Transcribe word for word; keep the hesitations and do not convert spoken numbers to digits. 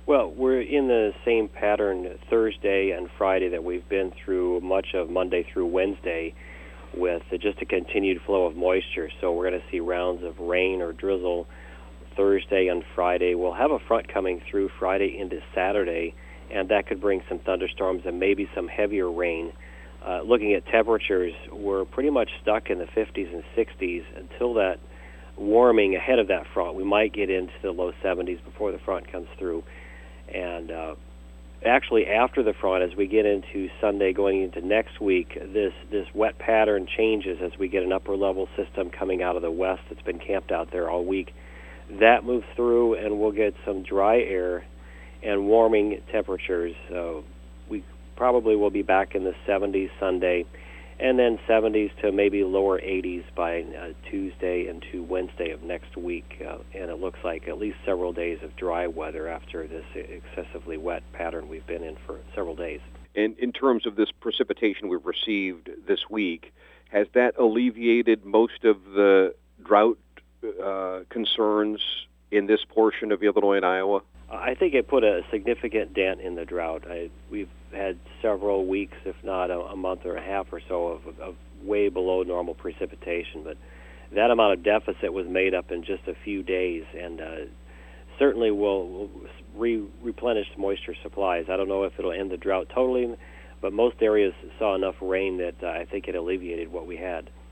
Well, we're in the same pattern Thursday and Friday that we've been through much of Monday through Wednesday, with just a continued flow of moisture. So we're going to see rounds of rain or drizzle Thursday and Friday. We'll have a front coming through Friday into Saturday, and that could bring some thunderstorms and maybe some heavier rain. Uh, looking at temperatures, we're pretty much stuck in the fifties and sixties until that warming ahead of that front. We might get into the low seventies before the front comes through. And uh, actually, after the front, as we get into Sunday going into next week, this, this wet pattern changes as we get an upper-level system coming out of the west that's been camped out there all week. That moves through, and we'll get some dry air and warming temperatures. So we probably will be back in the seventies Sunday, and then seventies to maybe lower eighties by uh, Tuesday into Wednesday of next week. Uh, and it looks like at least several days of dry weather after this excessively wet pattern we've been in for several days. And in terms of this precipitation we've received this week, has that alleviated most of the drought uh, concerns in this portion of Illinois and Iowa? I think it put a significant dent in the drought. I, we've had several weeks, if not a, a month or a half or so, of, of way below normal precipitation. But that amount of deficit was made up in just a few days, and uh, certainly will, will re- replenish moisture supplies. I don't know if it'll end the drought totally, but most areas saw enough rain that uh, I think it alleviated what we had.